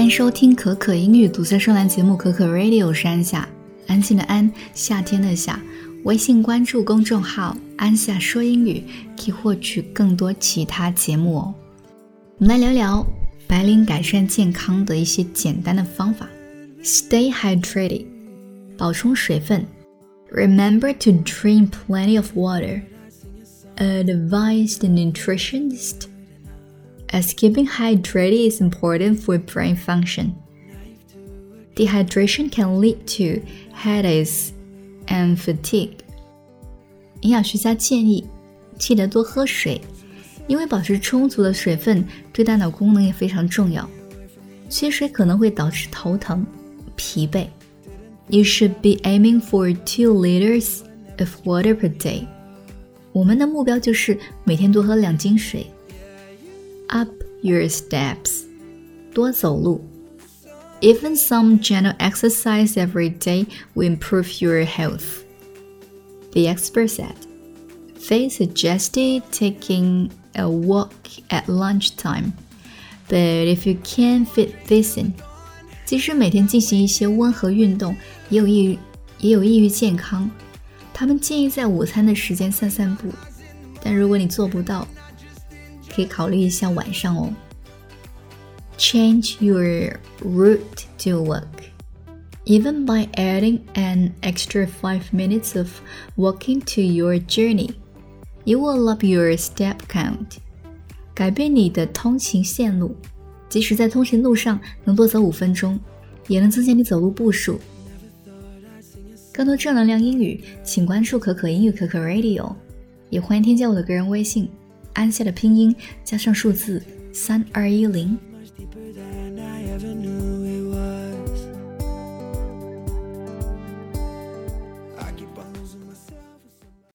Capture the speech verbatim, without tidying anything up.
迎收听可可英语读册专栏节目可可 Radio， 是安夏，安静的安，夏天的夏。微信关注公众号安夏说英语，可以获取更多其他节目哦。我们来聊聊白领改善健康的一些简单的方法。 Stay hydrated， 补充水分。 Remember to drink plenty of water. Advise the nutritionist as keeping hydrated is important for brain function. Dehydration can lead to headaches and fatigue. 营养学家建议记得多喝水，因为保持充足的水分对大脑功能也非常重要。缺水可能会导致头疼、疲惫。You should be aiming for two liters of water per day. 我们的目标就是每天多喝两斤水。Up your steps. 多走路。Even some gentle exercise every day will improve your health. The expert said, they suggested taking a walk at lunchtime, but if you can't fit this in, 即使每天进行一些温和运动，也有益于也有益于健康。他们建议在午餐的时间散散步，但如果你做不到，可以考虑一下晚上哦。Change your route to work. Even by adding an extra five minutes of walking to your journey, you will up your step count. 改变你的通勤线路，即使在通勤路上能多走五分钟，也能增加你走路步数。更多正能量英语，请关注可可英语可可 Radio， 也欢迎添加我的个人微信安夏的拼音加上数字三二一零。